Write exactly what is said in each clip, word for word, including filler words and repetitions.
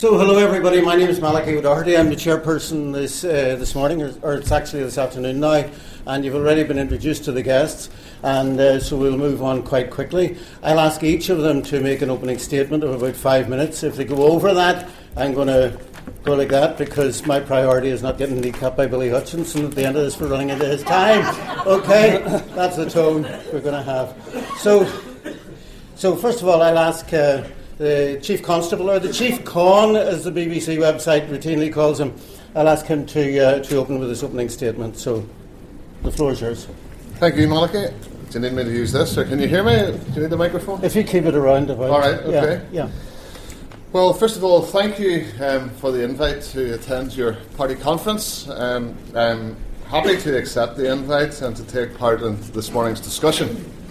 So, hello everybody, my name is Malachy O'Doherty. I'm the chairperson this uh, this morning, or, or it's actually this afternoon now, and you've already been introduced to the guests, and uh, so we'll move on quite quickly. I'll ask each of them to make an opening statement of about five minutes. If they go over that, I'm going to go like that, because my priority is not getting kneecapped by Billy Hutchinson at the end of this for running into his time. Okay, that's the tone we're going to have. So, so first of all, I'll ask Uh, the Chief Constable, or the Chief Con, as the B B C website routinely calls him. I'll ask him to uh, to open with his opening statement. So, the floor is yours. Thank you, Malachy. Do you need me to use this, or can you hear me? Do you need the microphone? If you keep it around about. All right, okay. Yeah. yeah. Well, first of all, thank you um, for the invite to attend your party conference. Um, I'm happy to accept the invite and to take part in this morning's discussion.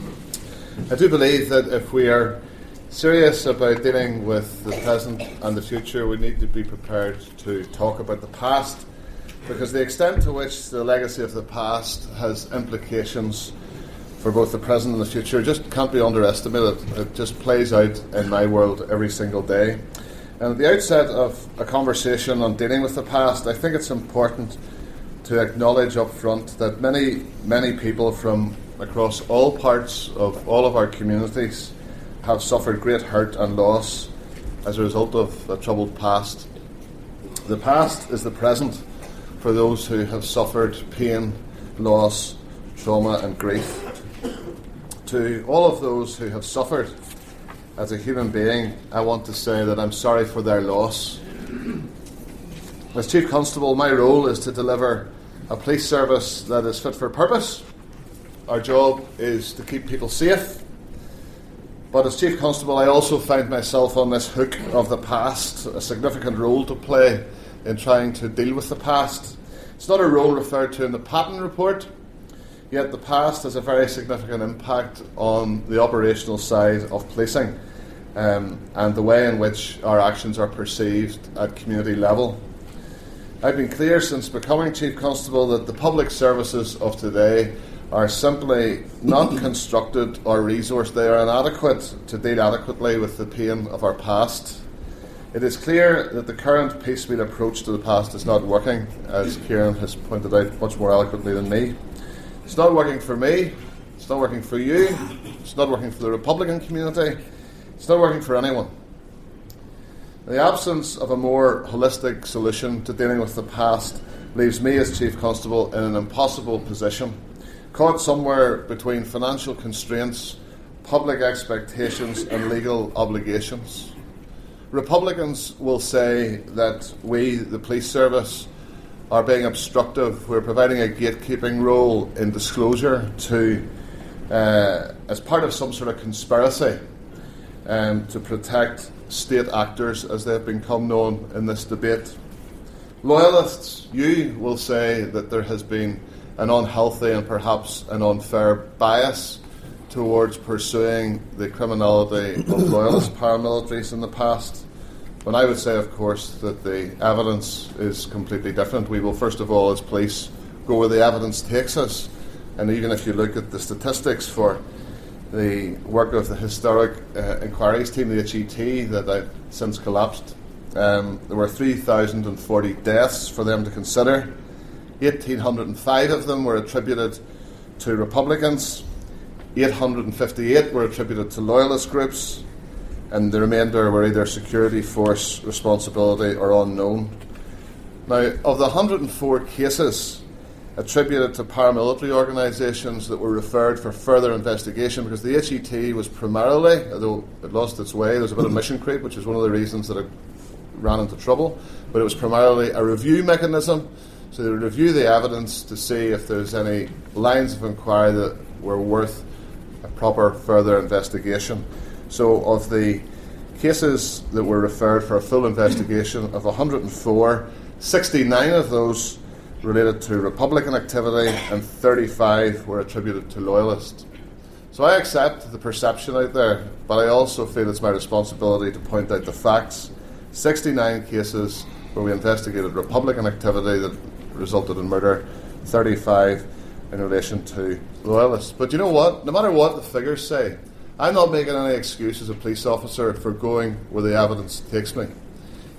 I do believe that if we are serious about dealing with the present and the future, we need to be prepared to talk about the past, because the extent to which the legacy of the past has implications for both the present and the future just can't be underestimated. It just plays out in my world every single day. And at the outset of a conversation on dealing with the past, I think it's important to acknowledge up front that many, many people from across all parts of all of our communities have suffered great hurt and loss as a result of a troubled past. The past is the present for those who have suffered pain, loss, trauma and grief. To all of those who have suffered as a human being, I want to say that I'm sorry for their loss. As Chief Constable, my role is to deliver a police service that is fit for purpose. Our job is to keep people safe. But as Chief Constable, I also find myself on this hook of the past, a significant role to play in trying to deal with the past. It's not a role referred to in the Patton report, yet the past has a very significant impact on the operational side of policing um, and the way in which our actions are perceived at community level. I've been clear since becoming Chief Constable that the public services of today are simply not constructed or resourced. They are inadequate to deal adequately with the pain of our past. It is clear that the current piecemeal approach to the past is not working, as Kieran has pointed out much more eloquently than me. It's not working for me, it's not working for you, it's not working for the Republican community, it's not working for anyone. The absence of a more holistic solution to dealing with the past leaves me as Chief Constable in an impossible position, caught somewhere between financial constraints, public expectations and legal obligations. Republicans will say that we, the police service, are being obstructive. We're providing a gatekeeping role in disclosure to, uh, as part of some sort of conspiracy um, to protect state actors as they've become known in this debate. Loyalists, you will say that there has been an unhealthy and perhaps an unfair bias towards pursuing the criminality of loyalist paramilitaries in the past. When I would say, of course, that the evidence is completely different. We will, first of all, as police, go where the evidence takes us. And even if you look at the statistics for the work of the Historic uh, Inquiries Team, the H E T, that I've since collapsed, um, there were three thousand forty deaths for them to consider. one thousand eight hundred five of them were attributed to Republicans, eight hundred fifty-eight were attributed to loyalist groups, and the remainder were either security force responsibility or unknown. Now, of the one hundred four cases attributed to paramilitary organisations that were referred for further investigation, because the H E T was primarily, although it lost its way, there was a bit of mission creep, which is one of the reasons that it ran into trouble, but it was primarily a review mechanism. So they would review the evidence to see if there's any lines of inquiry that were worth a proper further investigation. So of the cases that were referred for a full investigation, of one hundred four, sixty-nine of those related to Republican activity and thirty-five were attributed to loyalists. So I accept the perception out there, but I also feel it's my responsibility to point out the facts. sixty-nine cases where we investigated Republican activity that resulted in murder, thirty-five in relation to loyalists. But you know what? No matter what the figures say, I'm not making any excuse as a police officer for going where the evidence takes me.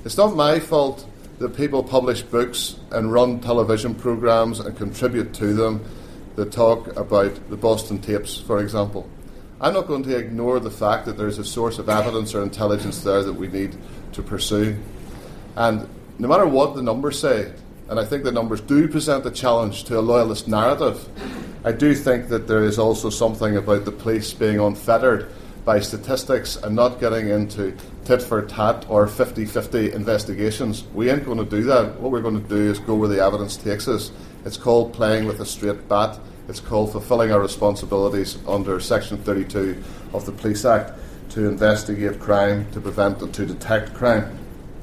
It's not my fault that people publish books and run television programmes and contribute to them that talk about the Boston tapes, for example. I'm not going to ignore the fact that there's a source of evidence or intelligence there that we need to pursue. And no matter what the numbers say, and I think the numbers do present a challenge to a loyalist narrative, I do think that there is also something about the police being unfettered by statistics and not getting into tit-for-tat or fifty-fifty investigations. We ain't going to do that. What we're going to do is go where the evidence takes us. It's called playing with a straight bat. It's called fulfilling our responsibilities under Section thirty-two of the Police Act to investigate crime, to prevent and to detect crime.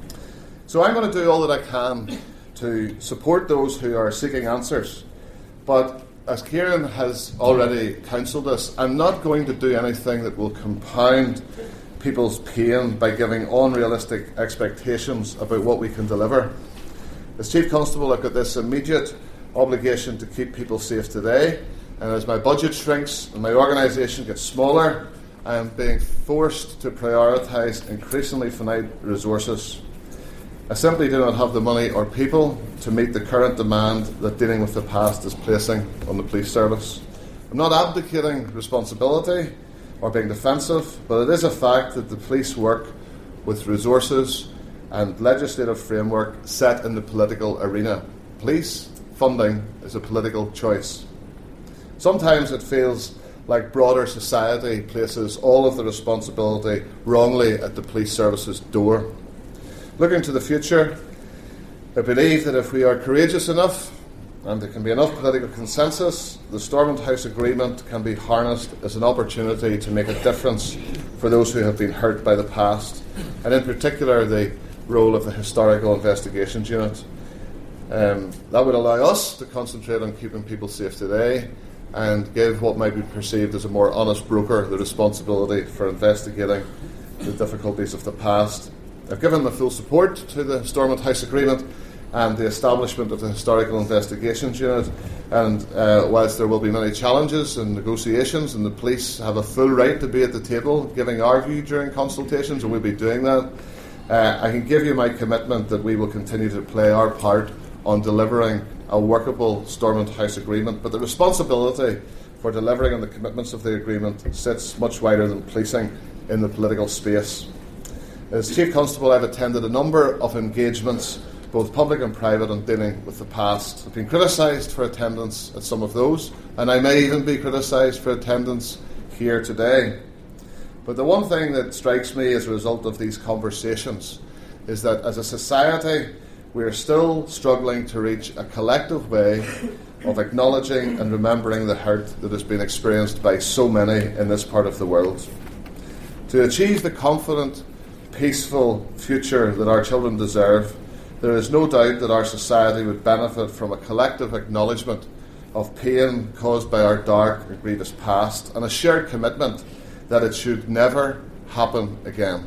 So I'm going to do all that I can to support those who are seeking answers. But as Kieran has already counselled us, I'm not going to do anything that will compound people's pain by giving unrealistic expectations about what we can deliver. As Chief Constable, I've got this immediate obligation to keep people safe today, and as my budget shrinks and my organisation gets smaller, I am being forced to prioritise increasingly finite resources. I simply do not have the money or people to meet the current demand that dealing with the past is placing on the police service. I'm not abdicating responsibility or being defensive, but it is a fact that the police work with resources and legislative framework set in the political arena. Police funding is a political choice. Sometimes it feels like broader society places all of the responsibility wrongly at the police service's door. Looking to the future, I believe that if we are courageous enough and there can be enough political consensus, the Stormont House Agreement can be harnessed as an opportunity to make a difference for those who have been hurt by the past, and in particular the role of the Historical Investigations Unit. Um, that would allow us to concentrate on keeping people safe today and give what might be perceived as a more honest broker the responsibility for investigating the difficulties of the past. I've given my full support to the Stormont House Agreement and the establishment of the Historical Investigations Unit, and uh, whilst there will be many challenges and negotiations, and the police have a full right to be at the table giving our view during consultations, and we'll be doing that, uh, I can give you my commitment that we will continue to play our part on delivering a workable Stormont House Agreement, but the responsibility for delivering on the commitments of the agreement sits much wider than policing in the political space. As Chief Constable, I've attended a number of engagements, both public and private, on dealing with the past. I've been criticised for attendance at some of those, and I may even be criticised for attendance here today. But the one thing that strikes me as a result of these conversations is that as a society, we are still struggling to reach a collective way of acknowledging and remembering the hurt that has been experienced by so many in this part of the world. To achieve the confident, peaceful future that our children deserve, there is no doubt that our society would benefit from a collective acknowledgement of pain caused by our dark and grievous past, and a shared commitment that it should never happen again.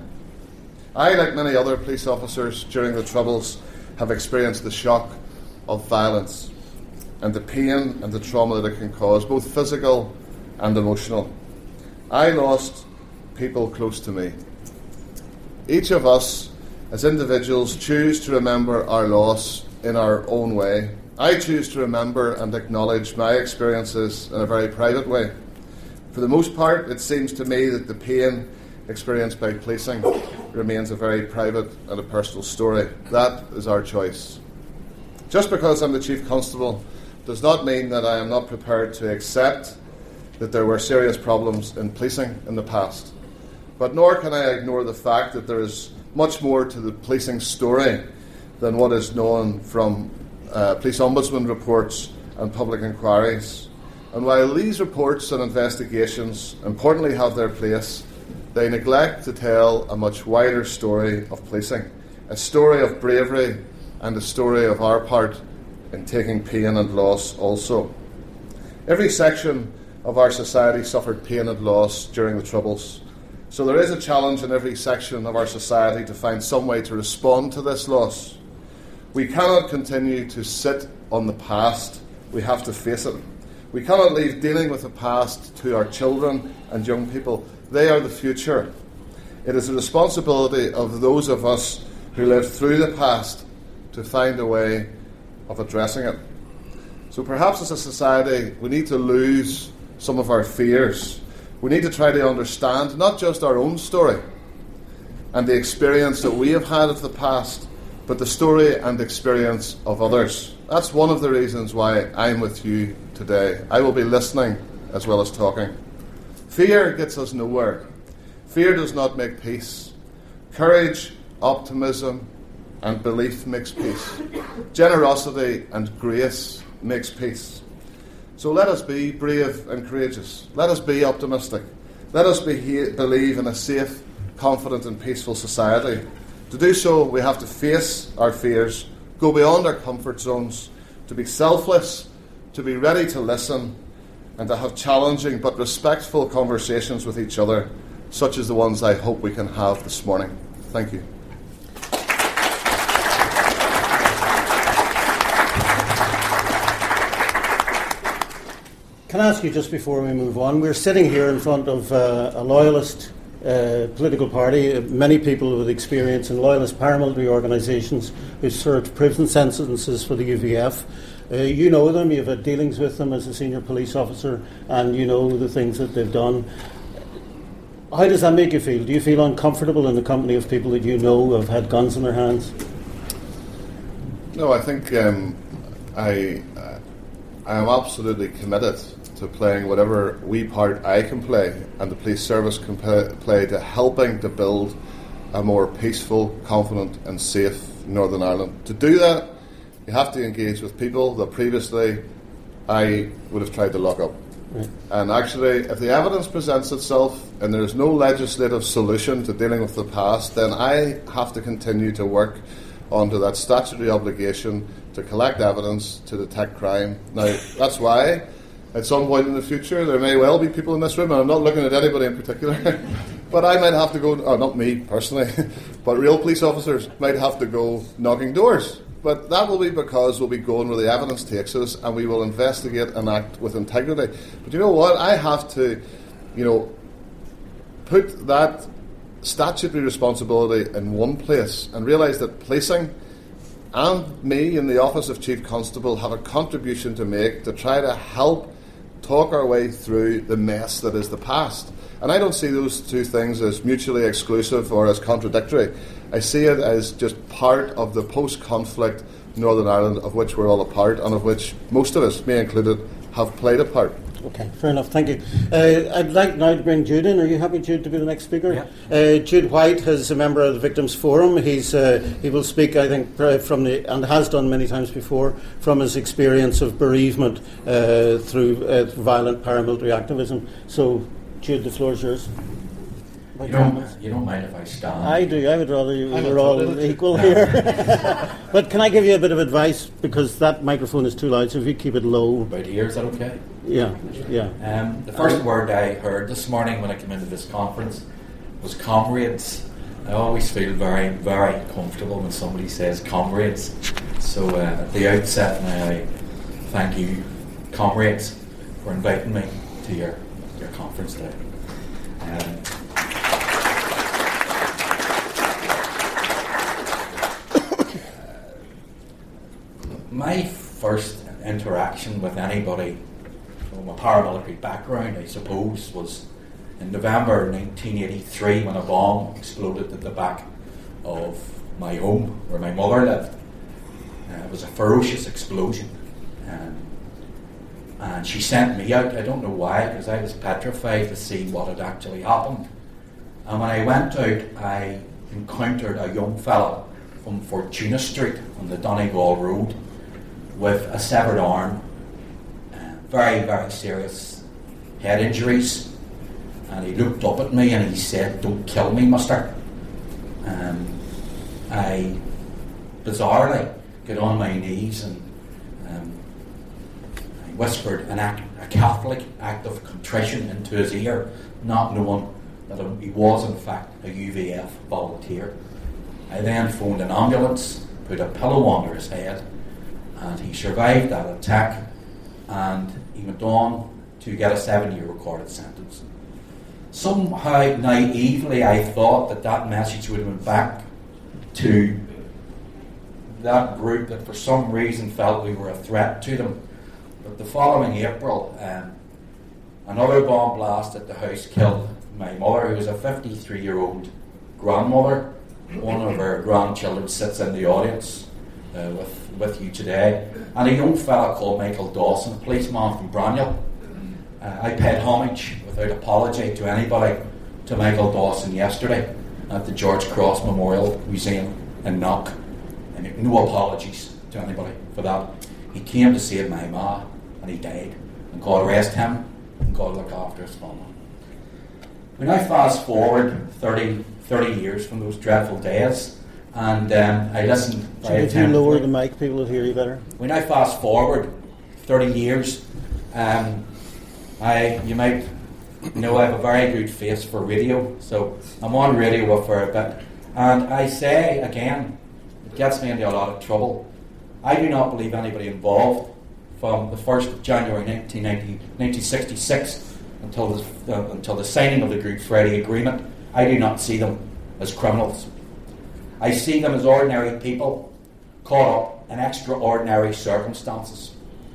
I, like many other police officers during the Troubles, have experienced the shock of violence and the pain and the trauma that it can cause, both physical and emotional. I lost people close to me. Each of us, as individuals, choose to remember our loss in our own way. I choose to remember and acknowledge my experiences in a very private way. For the most part, it seems to me that the pain experienced by policing remains a very private and a personal story. That is our choice. Just because I'm the Chief Constable does not mean that I am not prepared to accept that there were serious problems in policing in the past. But nor can I ignore the fact that there is much more to the policing story than what is known from uh, police ombudsman reports and public inquiries. And while these reports and investigations importantly have their place, they neglect to tell a much wider story of policing, a story of bravery and a story of our part in taking pain and loss also. Every section of our society suffered pain and loss during the Troubles. So there is a challenge in every section of our society to find some way to respond to this loss. We cannot continue to sit on the past. We have to face it. We cannot leave dealing with the past to our children and young people. They are the future. It is the responsibility of those of us who lived through the past to find a way of addressing it. So perhaps as a society, we need to lose some of our fears. We need to try to understand not just our own story and the experience that we have had of the past, but the story and experience of others. That's one of the reasons why I'm with you today. I will be listening as well as talking. Fear gets us nowhere. Fear does not make peace. Courage, optimism, and belief makes peace. Generosity and grace makes peace. So let us be brave and courageous. Let us be optimistic. Let us be he- believe in a safe, confident and peaceful society. To do so, we have to face our fears, go beyond our comfort zones, to be selfless, to be ready to listen, and to have challenging but respectful conversations with each other, such as the ones I hope we can have this morning. Thank you. Can I ask you, just before we move on, we're sitting here in front of uh, a loyalist uh, political party, uh, many people with experience in loyalist paramilitary organisations who've served prison sentences for the U V F. Uh, you know them, you've had dealings with them as a senior police officer, and you know the things that they've done. How does that make you feel? Do you feel uncomfortable in the company of people that you know have had guns in their hands? No, I think um, I, uh, I am absolutely committed to playing whatever wee part I can play and the police service can play to helping to build a more peaceful, confident and safe Northern Ireland. To do that, you have to engage with people that previously I would have tried to lock up. Right. And actually, if the evidence presents itself and there is no legislative solution to dealing with the past, then I have to continue to work onto that statutory obligation to collect evidence to detect crime. Now, that's why at some point in the future there may well be people in this room, and I'm not looking at anybody in particular, but I might have to go, oh, not me personally, but real police officers might have to go knocking doors. But that will be because we'll be going where the evidence takes us, and we will investigate and act with integrity. But you know what? I have to, you know, put that statutory responsibility in one place and realise that policing and me in the office of Chief Constable have a contribution to make to try to help talk our way through the mess that is the past. And I don't see those two things as mutually exclusive or as contradictory. I see it as just part of the post-conflict Northern Ireland of which we're all a part and of which most of us, me included, have played a part. Okay, fair enough, thank you. Uh, I'd like now to bring Jude in. Are you happy, Jude, to be the next speaker? Yeah. Uh, Jude White is a member of the Victims Forum. He's uh, he will speak, I think, from the and has done many times before, from his experience of bereavement uh, through uh, violent paramilitary activism. So, Jude, the floor is yours. You don't, you don't mind if I stand? I do. I would rather you were all equal here. But can I give you a bit of advice, because that microphone is too loud, so if you keep it low. About here, is that okay? Yeah, yeah. Um, the first um, word I heard this morning when I came into this conference was comrades. I always feel very, very comfortable when somebody says comrades. So uh, at the outset, may I thank you, comrades, for inviting me to your, your conference today. Um, My first interaction with anybody from a paramilitary background, I suppose, was in November nineteen eighty-three when a bomb exploded at the back of my home where my mother lived. Uh, it was a ferocious explosion. Um, and she sent me out, I don't know why, because I was petrified to see what had actually happened. And when I went out, I encountered a young fellow from Fortuna Street on the Donegal Road with a severed arm, uh, very, very serious head injuries. And he looked up at me and he said, "Don't kill me, mister." Um, I bizarrely got on my knees and um, I whispered an act, a Catholic act of contrition into his ear, not knowing that he was in fact a U V F volunteer. I then phoned an ambulance, put a pillow under his head, and he survived that attack, and he went on to get a seven-year recorded sentence. Somehow, naively, I thought that that message would have went back to that group that for some reason felt we were a threat to them. But the following April, um, another bomb blast at the house killed my mother, who was a fifty-three-year-old grandmother. One of her grandchildren sits in the audience uh, with, with you today. And a young fella called Michael Dawson, a policeman from Braniel. Uh, I paid homage, without apology to anybody, to Michael Dawson yesterday at the George Cross Memorial Museum in Knock. And no apologies to anybody for that. He came to save my ma, and he died. And God rest him, and God look after his family. We now fast forward thirty, thirty years from those dreadful days, and um, I listened. So if you lower the mic, people will hear you better. We now fast forward thirty years. Um, I, you might know I have a very good face for radio, so I'm on radio for a bit. And I say again, it gets me into a lot of trouble. I do not believe anybody involved from the first of January nineteen sixty-six until the, uh, until the signing of the Good Friday Agreement. I do not see them as criminals. I see them as ordinary people caught up in extraordinary circumstances.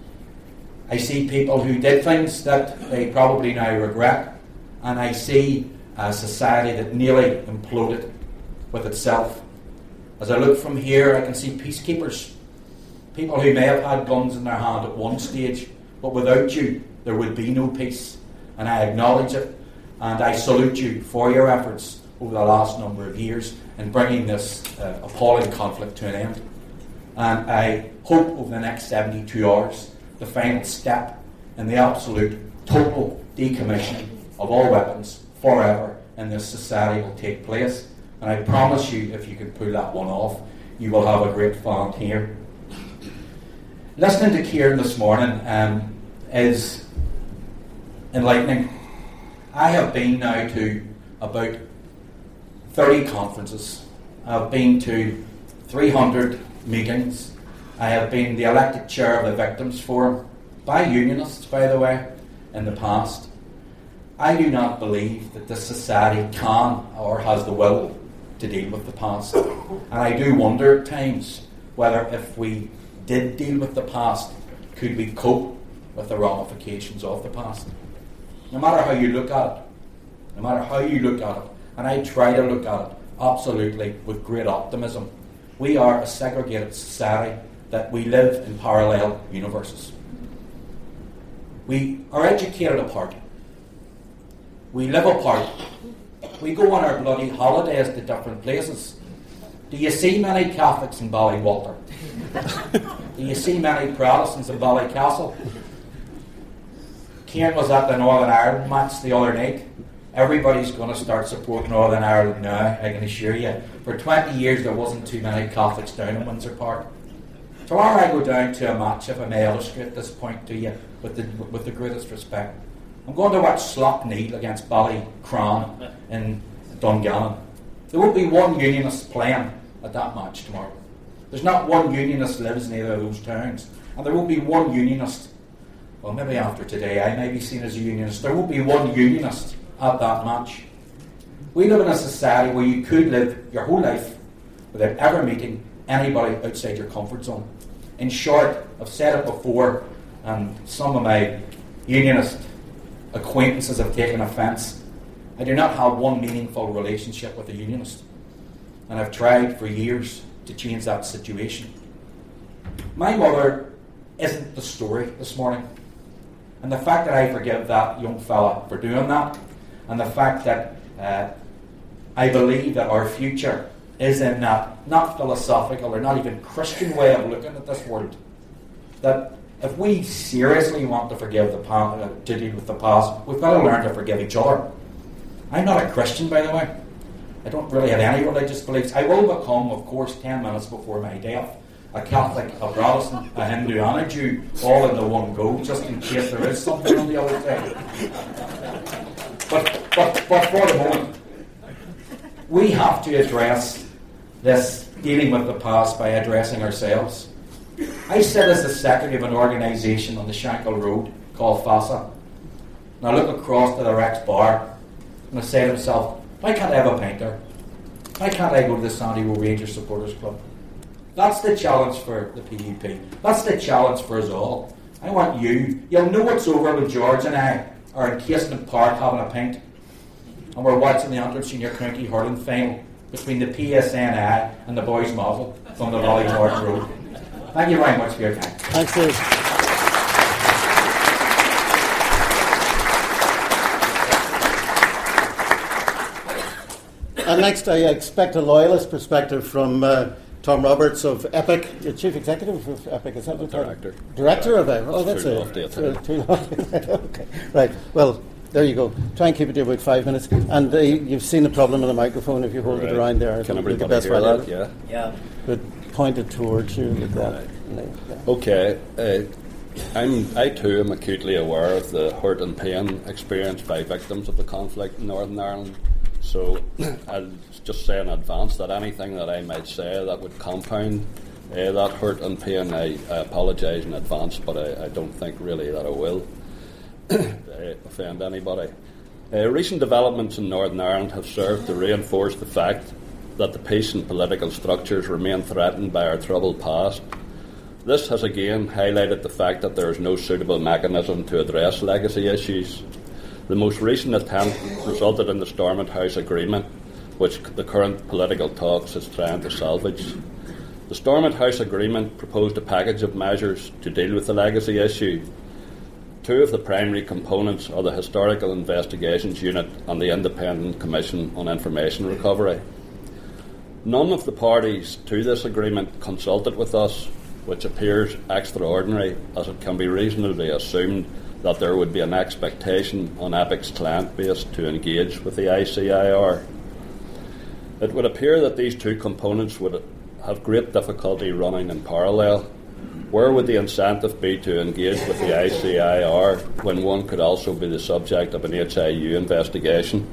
I see people who did things that they probably now regret, and I see a society that nearly imploded with itself. As I look from here, I can see peacekeepers, people who may have had guns in their hand at one stage, but without you, there would be no peace. And I acknowledge it, and I salute you for your efforts over the last number of years in bringing this uh, appalling conflict to an end. And I hope over the next seventy-two hours, the final step in the absolute total decommissioning of all weapons forever in this society will take place. And I promise you, if you can pull that one off, you will have a great fun here. Listening to Kieran this morning um, is enlightening. I have been now to about thirty conferences. I've been to three hundred meetings. I have been the elected chair of the Victims Forum, by unionists, by the way, in the past. I do not believe that this society can or has the will to deal with the past. And I do wonder at times whether if we did deal with the past, could we cope with the ramifications of the past? No matter how you look at it, no matter how you look at it, and I try to look at it absolutely with great optimism, we are a segregated society, that we live in parallel universes. We are educated apart. We live apart. We go on our bloody holidays to different places. Do you see many Catholics in Ballywalter? Do you see many Protestants in Ballycastle? Kieran was at the Northern Ireland match the other night. Everybody's going to start supporting Northern Ireland now, I can assure you. For twenty years there wasn't too many Catholics down in Windsor Park. Tomorrow I go down to a match, if I may illustrate this point to you with the, with the greatest respect. I'm going to watch Slough-Neil against Ballycran in Dungannon. There won't be one unionist playing at that match tomorrow. There's not one unionist lives in either of those towns. And there won't be one unionist, well maybe after today I may be seen as a unionist, there won't be one unionist at that match. We live in a society where you could live your whole life without ever meeting anybody outside your comfort zone. In short, I've said it before, and some of my unionist acquaintances have taken offence. I do not have one meaningful relationship with a unionist, and I've tried for years to change that situation. My mother isn't the story this morning, and the fact that I forgive that young fella for doing that, and the fact that uh, I believe that our future is in that not philosophical or not even Christian way of looking at this world, that if we seriously want to forgive the past, uh, to deal with the past, we've got to learn to forgive each other. I'm not a Christian, by the way. I don't really have any religious beliefs. I will become, of course, ten minutes before my death, a Catholic, a Protestant, a Hindu and a Jew, all in the one go, just in case there is something on the other side. But, but, but for the moment, we have to address this dealing with the past by addressing ourselves. I sit as the secretary of an organisation on the Shankill Road called FASA, and I look across to the Rex bar and I say to myself, why can't I have a pint there? Why can't I go to the Sandy Row Rangers Supporters Club? That's the challenge for the P U P. That's the challenge for us all. I want you. You'll know it's over when George and I are in Casement Park having a pint and we're watching the Antrim Senior County Hurling final between the P S N I and the Boys Novel from the Valley North Road. Thank you very much for your time. Thanks, Dave. And next, I expect a loyalist perspective from uh, Tom Roberts of Epic, your Chief Executive of Epic, is that what Director. Director of Epic? Oh, that's too a... lofty a Too, too lofty. Okay, right. Well, there you go. Try and keep it to about five minutes. And uh, you've seen the problem with the microphone if you hold Right. it around there. Can it'll be everybody the best hear value. that? Yeah. Yeah. But point it towards you like that. Right. Yeah. Okay. Uh, I'm, I too am acutely aware of the hurt and pain experienced by victims of the conflict in Northern Ireland. So I'll just say in advance that anything that I might say that would compound uh, that hurt and pain, I, I apologise in advance, but I, I don't think really that I will uh, offend anybody. Uh, recent developments in Northern Ireland have served to reinforce the fact that the peace and political structures remain threatened by our troubled past. This has again highlighted the fact that there is no suitable mechanism to address legacy issues. The most recent attempt resulted in the Stormont House Agreement, which the current political talks is trying to salvage. The Stormont House Agreement proposed a package of measures to deal with the legacy issue. Two of the primary components are the Historical Investigations Unit and the Independent Commission on Information Recovery. None of the parties to this agreement consulted with us, which appears extraordinary, as it can be reasonably assumed that there would be an expectation on EPIC's client base to engage with the I C I R. It would appear that these two components would have great difficulty running in parallel. Where would the incentive be to engage with the I C I R when one could also be the subject of an H I U investigation?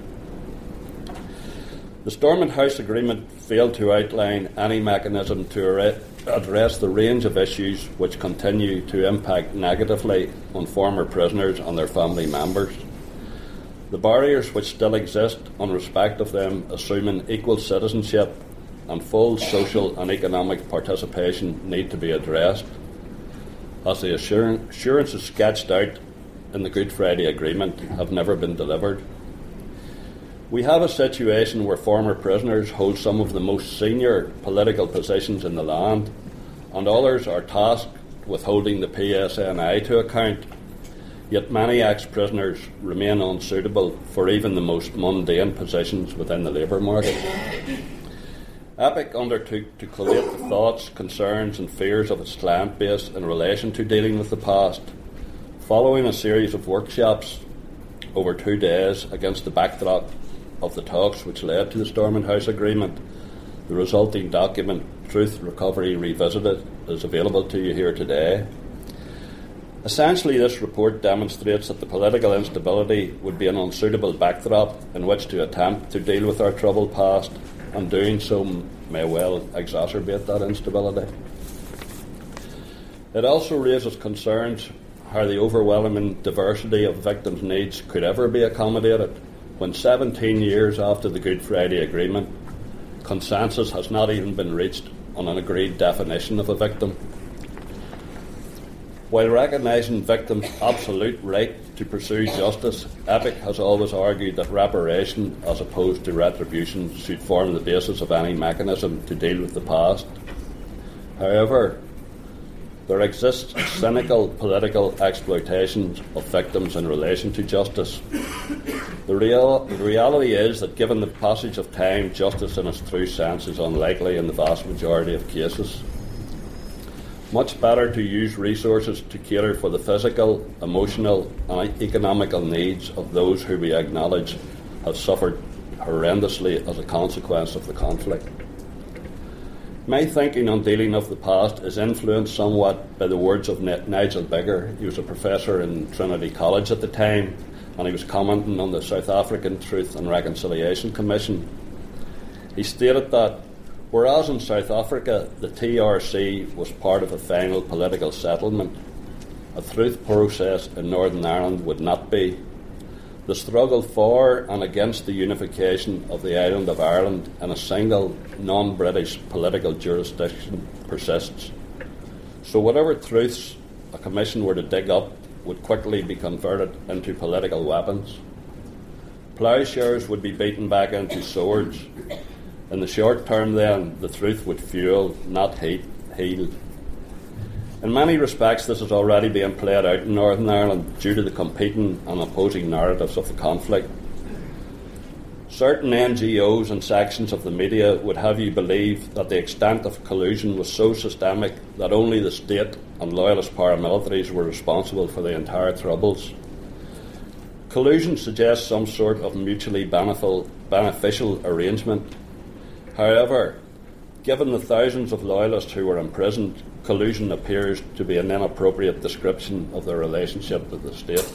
The Stormont House Agreement failed to outline any mechanism to address the range of issues which continue to impact negatively on former prisoners and their family members. The barriers which still exist in respect of them assuming equal citizenship and full social and economic participation need to be addressed. As the assurances sketched out in the Good Friday Agreement have never been delivered. We have a situation where former prisoners hold some of the most senior political positions in the land, and others are tasked with holding the P S N I to account, yet many ex-prisoners remain unsuitable for even the most mundane positions within the labour market. EPIC undertook to collate the thoughts, concerns and fears of its client base in relation to dealing with the past. Following a series of workshops over two days against the backdrop of the talks which led to the Stormont House Agreement, the resulting document, Truth Recovery Revisited, is available to you here today. Essentially, this report demonstrates that the political instability would be an unsuitable backdrop in which to attempt to deal with our troubled past, and doing so may well exacerbate that instability. It also raises concerns how the overwhelming diversity of victims' needs could ever be accommodated when seventeen years after the Good Friday Agreement, consensus has not even been reached on an agreed definition of a victim. While recognising victims' absolute right to pursue justice, EPIC has always argued that reparation as opposed to retribution should form the basis of any mechanism to deal with the past. However, there exists cynical political exploitation of victims in relation to justice. The, real, the reality is that given the passage of time, justice in its true sense is unlikely in the vast majority of cases. Much better to use resources to cater for the physical, emotional and economical needs of those who we acknowledge have suffered horrendously as a consequence of the conflict. My thinking on dealing with the past is influenced somewhat by the words of Nigel Biggar. He was a professor in Trinity College at the time, and he was commenting on the South African Truth and Reconciliation Commission. He stated that whereas in South Africa the T R C was part of a final political settlement, a truth process in Northern Ireland would not be. The struggle for and against the unification of the island of Ireland in a single, non-British political jurisdiction persists. So whatever truths a commission were to dig up would quickly be converted into political weapons. Ploughshares would be beaten back into swords. In the short term, then, the truth would fuel, not heat, heal. In many respects, this is already being played out in Northern Ireland due to the competing and opposing narratives of the conflict. Certain N G Os and sections of the media would have you believe that the extent of collusion was so systemic that only the state and loyalist paramilitaries were responsible for the entire troubles. Collusion suggests some sort of mutually beneficial arrangement. However, given the thousands of loyalists who were imprisoned, collusion appears to be an inappropriate description of the relationship with the state.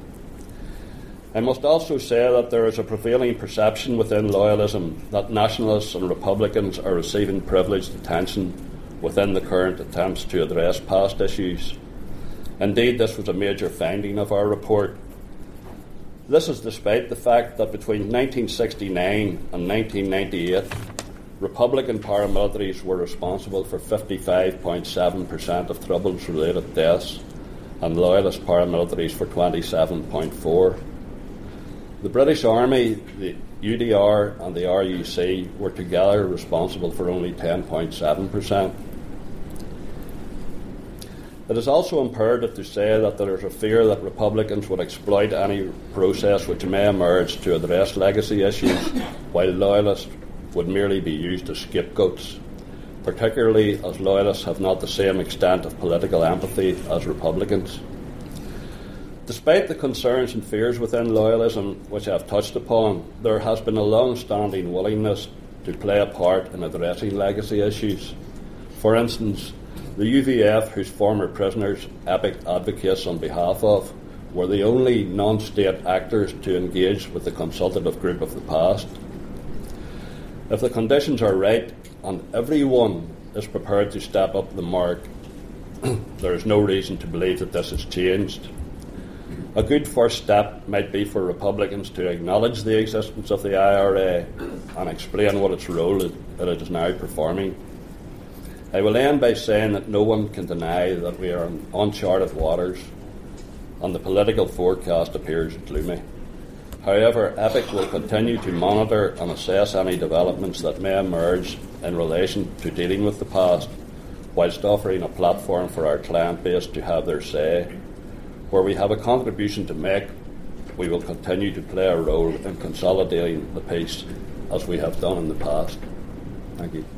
I must also say that there is a prevailing perception within loyalism that nationalists and Republicans are receiving privileged attention within the current attempts to address past issues. Indeed, this was a major finding of our report. This is despite the fact that between nineteen sixty-nine and nineteen ninety-eight, Republican paramilitaries were responsible for fifty-five point seven percent of Troubles-related deaths, and Loyalist paramilitaries for twenty-seven point four percent. The British Army, the U D R and the R U C were together responsible for only ten point seven percent. It is also imperative to say that there is a fear that Republicans would exploit any process which may emerge to address legacy issues, while Loyalists would merely be used as scapegoats, particularly as Loyalists have not the same extent of political empathy as Republicans. Despite the concerns and fears within loyalism which I have touched upon, there has been a long-standing willingness to play a part in addressing legacy issues. For instance, the U V F, whose former prisoners EPIC advocates on behalf of, were the only non-state actors to engage with the consultative group of the past. If the conditions are right and everyone is prepared to step up the mark, there is no reason to believe that this has changed. A good first step might be for Republicans to acknowledge the existence of the I R A and explain what its role is, that it is now performing. I will end by saying that no one can deny that we are in uncharted waters and the political forecast appears gloomy. However, EPIC will continue to monitor and assess any developments that may emerge in relation to dealing with the past, whilst offering a platform for our client base to have their say. Where we have a contribution to make, we will continue to play a role in consolidating the peace as we have done in the past. Thank you.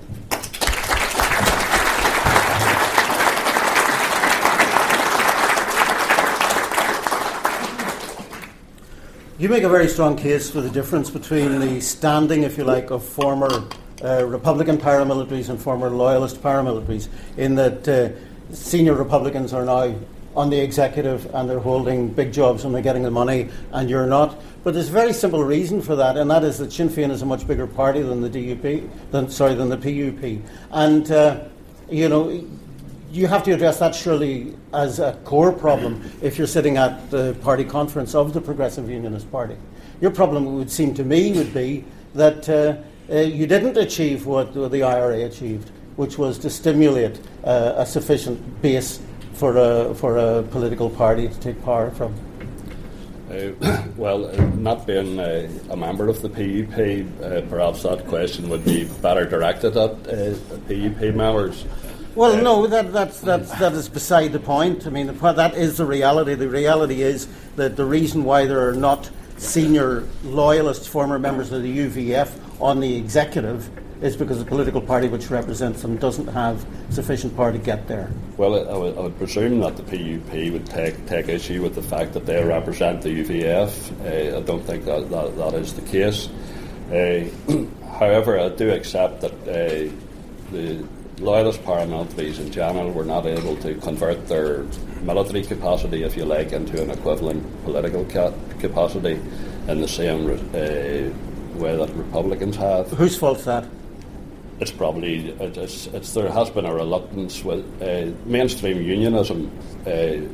You make a very strong case for the difference between the standing, if you like, of former uh, Republican paramilitaries and former Loyalist paramilitaries, in that uh, senior Republicans are now on the executive and they're holding big jobs and they're getting the money, and you're not. But there's a very simple reason for that, and that is that Sinn Féin is a much bigger party than the D U P, than sorry, than the P U P, and uh, you know. You have to address that surely as a core problem if you're sitting at the party conference of the Progressive Unionist Party. Your problem, it would seem to me, would be that uh, uh, you didn't achieve what the I R A achieved, which was to stimulate uh, a sufficient base for a, for a political party to take power from. Uh, well, uh, not being uh, a member of the P U P, uh, perhaps that question would be better directed at uh, P U P members. Well, no, that, that's, that's, that is beside the point. I mean, that is the reality. The reality is that the reason why there are not senior loyalist former members of the U V F on the executive is because the political party which represents them doesn't have sufficient power to get there. Well, I would, I would presume that the P U P would take, take issue with the fact that they represent the U V F. Uh, I don't think that, that, that is the case. Uh, however, I do accept that uh, the Loyalist paramilitaries in general were not able to convert their military capacity, if you like, into an equivalent political ca- capacity in the same uh, way that Republicans have. Whose fault's that? It's probably it's, it's there has been a reluctance with uh, mainstream unionism. Uh,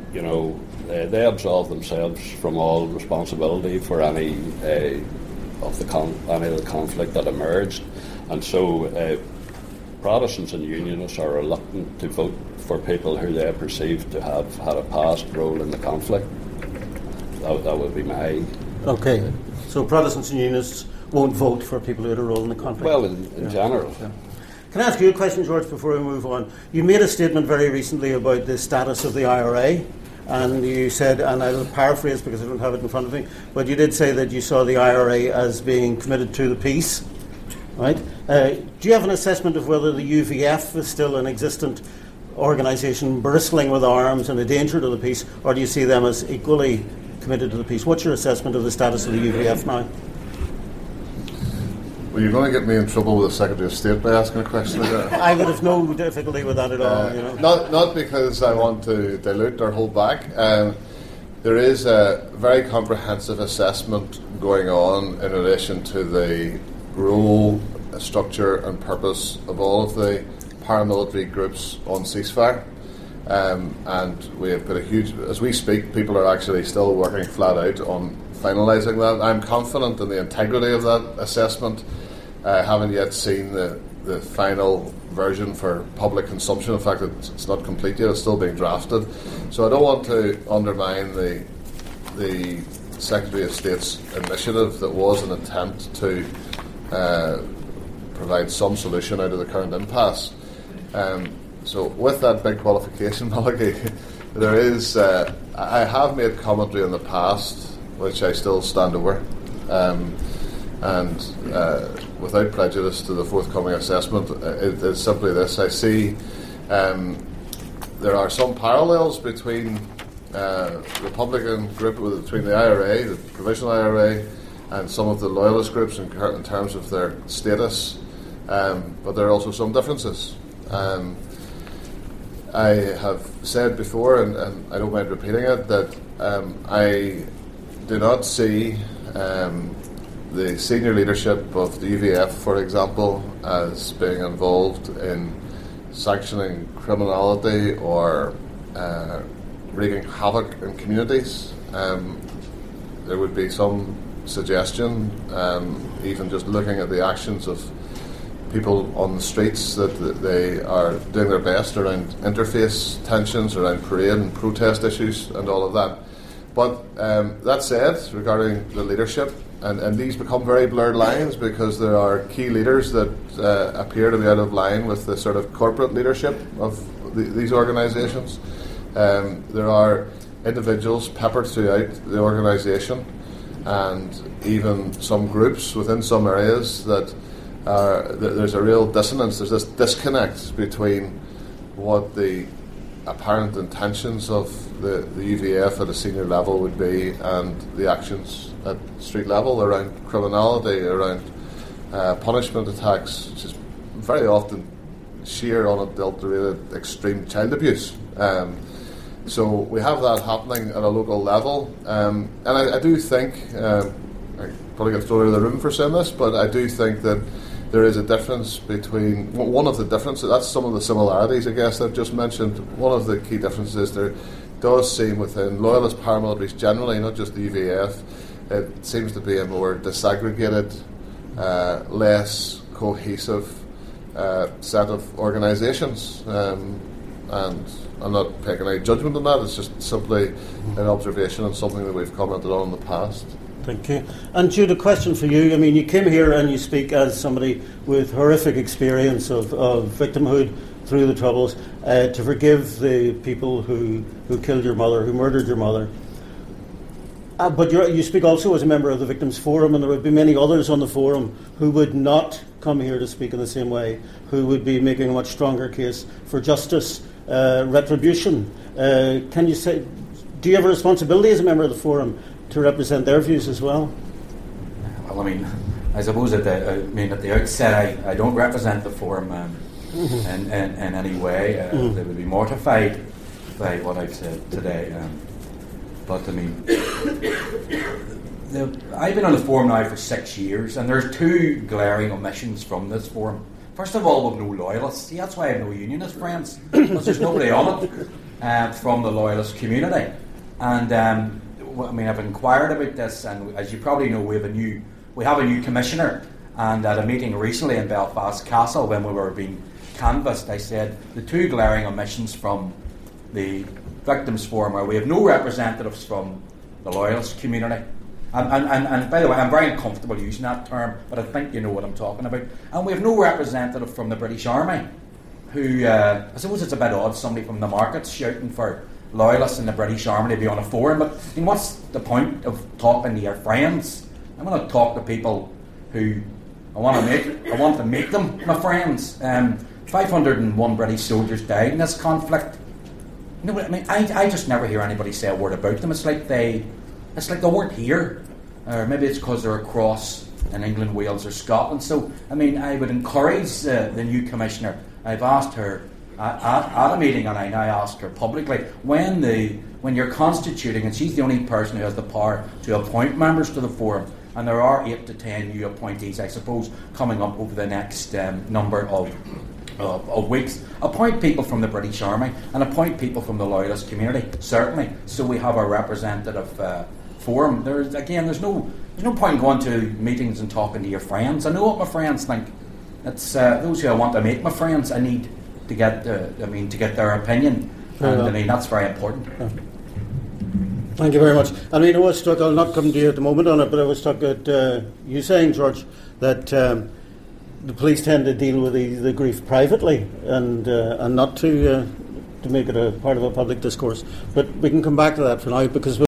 you know, they, they absolve themselves from all responsibility for any uh, of the con- any of the conflict that emerged, and so uh, Protestants and Unionists are reluctant to vote for people who they perceive to have had a past role in the conflict. That, that would be my... Okay, so Protestants and Unionists won't vote for people who had a role in the conflict? Well, in, in yeah. general. Yeah. Can I ask you a question, George, before we move on? You made a statement very recently about the status of the I R A, and you said, and I'll paraphrase because I don't have it in front of me, but you did say that you saw the I R A as being committed to the peace, right? Uh, do you have an assessment of whether the U V F is still an existent organisation bristling with arms and a danger to the peace, or do you see them as equally committed to the peace? What's your assessment of the status of the U V F now? Well, you're going to get me in trouble with the Secretary of State by asking a question like that. I would have no difficulty with that at all. Uh, you know? Not not because I want to dilute or hold back. Um, there is a very comprehensive assessment going on in relation to the role, structure and purpose of all of the paramilitary groups on ceasefire. Um, and we have put a huge, as we speak, people are actually still working flat out on finalising that. I'm confident in the integrity of that assessment. I haven't yet seen the, the final version for public consumption. In fact, it's, it's not complete yet, it's still being drafted. So I don't want to undermine the the Secretary of State's initiative that was an attempt to uh, provide some solution out of the current impasse. Um, so with that big qualification, Malachy, there is, uh, I have made commentary in the past which I still stand over, um, and uh, without prejudice to the forthcoming assessment, it, it's simply this. I see um, there are some parallels between uh, Republican group, between the I R A, the Provisional I R A, and some of the Loyalist groups in, in terms of their status, um, but there are also some differences. Um, I have said before, and, and I don't mind repeating it, that um, I do not see um, the senior leadership of the U V F, for example, as being involved in sanctioning criminality or uh, wreaking havoc in communities. Um, there would be some suggestion, um, even just looking at the actions of people on the streets, that, that they are doing their best around interface tensions, around parade and protest issues and all of that. But um, that said, regarding the leadership, and, and these become very blurred lines because there are key leaders that uh, appear to be out of line with the sort of corporate leadership of the, these organisations. Um, there are individuals peppered throughout the organisation, and even some groups within some areas that are, th- there's a real dissonance, there's this disconnect between what the apparent intentions of the, the U V F at a senior level would be and the actions at street level around criminality, around uh, punishment attacks, which is very often sheer, unadulterated, extreme child abuse. Um, so we have that happening at a local level, um, and I, I do think, um, I probably get thrown out of the room for saying this, but I do think that there is a difference between, one of the differences, that's some of the similarities I guess I've just mentioned. One of the key differences is there does seem within Loyalist paramilitaries generally, not just the U V F, it seems to be a more disaggregated, uh, less cohesive uh, set of organisations. Um, and I'm not taking any judgment on that, it's just simply an observation and something that we've commented on in the past. Thank you. And Jude, a question for you. I mean, you came here and you speak as somebody with horrific experience of, of victimhood through the Troubles, uh, to forgive the people who, who killed your mother, who murdered your mother. Uh, but you're, you speak also as a member of the Victims Forum, and there would be many others on the forum who would not come here to speak in the same way, who would be making a much stronger case for justice, uh, retribution. Uh, can you say, do you have a responsibility as a member of the forum to represent their views as well? Well, I mean, I suppose at the, I mean, at the outset, I, I don't represent the forum um, mm-hmm. in, in, in any way. Uh, mm-hmm. They would be mortified by what I've said today. Um, but I mean, the, I've been on the forum now for six years, and there's two glaring omissions from this forum first of all, we've no loyalists. See, that's why I have no unionist friends, because there's nobody on it uh, from the loyalist community. And um, I mean, I've inquired about this, and as you probably know, we have a new we have a new commissioner. And at a meeting recently in Belfast Castle, when we were being canvassed, I said the two glaring omissions from the Victims Forum are we have no representatives from the loyalist community. And, and, and, and by the way, I'm very uncomfortable using that term, but I think you know what I'm talking about. And we have no representative from the British Army, who, uh, I suppose it's a bit odd, somebody from the markets shouting for loyalists in the British Army to be on a forum, but I mean, what's the point of talking to your friends? I'm going to talk to people who I want to make, I want to make them my friends. Um, five hundred and one British soldiers died in this conflict. You know, I mean, I, I just never hear anybody say a word about them. It's like they, it's like they weren't here, or maybe it's because they're across in England, Wales, or Scotland. So, I mean, I would encourage uh, the new commissioner. I've asked her at, at, at a meeting, and I now ask her publicly when the when you're constituting, and she's the only person who has the power to appoint members to the forum. And there are eight to ten new appointees, I suppose, coming up over the next um, number of, of of weeks. Appoint people from the British Army and appoint people from the loyalist community, certainly. So we have a representative uh, forum. There's again, there's no there's no point going to meetings and talking to your friends. I know what my friends think. It's uh, those who I want to make my friends. I need to get uh, I mean to get their opinion, and well. I mean that's very important. Yeah. Thank you very much. I mean, I was struck, I'll not come to you at the moment on it, but I was struck at uh, you saying, George, that um, the police tend to deal with the, the grief privately and uh, and not to uh, to make it a part of a public discourse. But we can come back to that for now, because